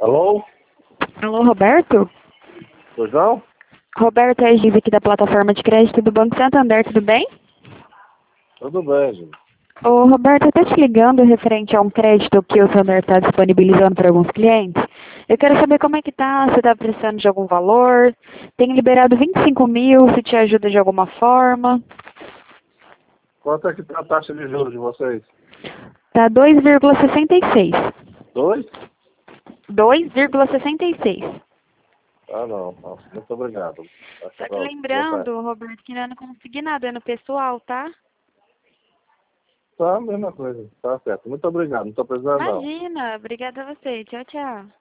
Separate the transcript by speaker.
Speaker 1: Alô?
Speaker 2: Alô, Roberto?
Speaker 1: Pois não?
Speaker 2: Roberto é Giz aqui da plataforma de crédito do Banco Santander, tudo bem?
Speaker 1: Tudo bem, gente.
Speaker 2: Ô, Roberto, eu estou te ligando referente a um crédito que o Santander está disponibilizando para alguns clientes. Eu quero saber como é que tá, se está precisando de algum valor. Tem liberado 25 mil, se te ajuda de alguma forma.
Speaker 1: Quanto é que tá a taxa de juros de vocês?
Speaker 2: Tá 2,66.
Speaker 1: 2?
Speaker 2: 2,66.
Speaker 1: Ah, não. Nossa, muito obrigado.
Speaker 2: Só que
Speaker 1: Boa tarde.
Speaker 2: lembrando, Roberto, que eu não consegui nada no pessoal, tá?
Speaker 1: Tá a mesma coisa. Tá certo. Muito obrigado. Não tô precisando, não.
Speaker 2: Imagina, obrigada a você. Tchau, tchau.